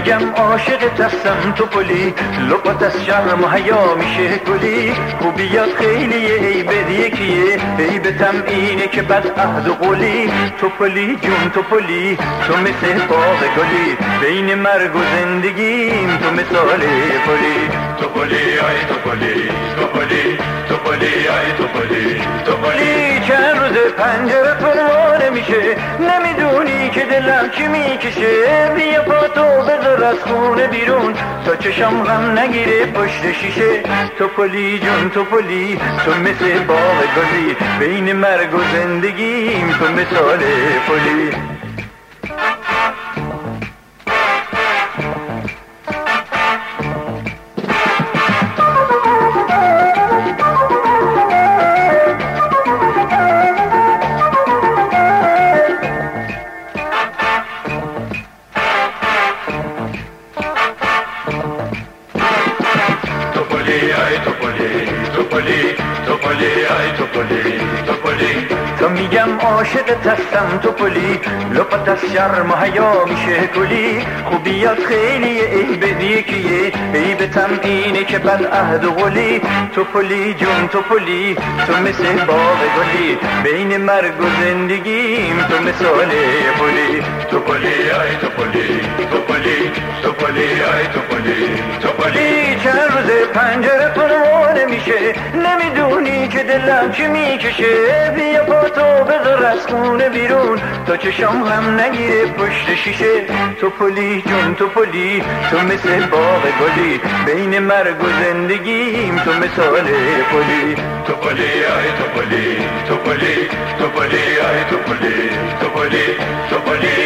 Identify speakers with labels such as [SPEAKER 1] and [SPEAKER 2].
[SPEAKER 1] میگم عاشقت هستم توپلی، لپات از شرم و حیا میشه گلی. خوبیات خیلیه عیبت یکیه، عیبتم اینه که بد عهد و قولی. توپلی جون توپلی تو مثل باغ گلی، بین مرگ و زندگیم تو مثال پلی. توپلی آی توپلی توپلی توپلی آی توپلی توپلی. چند روز پنجره پروانه میشه، نمیدونی که دلم چی میکشه. بیا پاتو بذار از خونه بیرون تا چشم غم نگیره پشت شیشه. توپلی جون توپلی تو مثل باغ گلی، بین مرگ و زندگیم تو مثال پلی. تو میگم عاشقت هستم توپلی، لپات از شرم و حیا میشه گلی. خوبیات خیلی عیبت یکیه، عیبتم اینه که بد عهد و قولی. توپلی جون توپلی تو مثل باغ گلی، بین مرگ و زندگیم تو مثال پلی. توپلی آی توپلی توپلی توپلی آی توپلی توپلی. چند روز پنجره پروانه میشه، نمیدونی که دلم چی میکشه. بیا پاتو بذار از خونه بیرون تا چشم غم نگیره پشت شیشه. توپلی جون توپلی تو مثل باغ گلی، بین مرگ و زندگیم تو مثال پلی. توپلی آی توپلی توپلی توپلی آی توپلی توپلی توپلی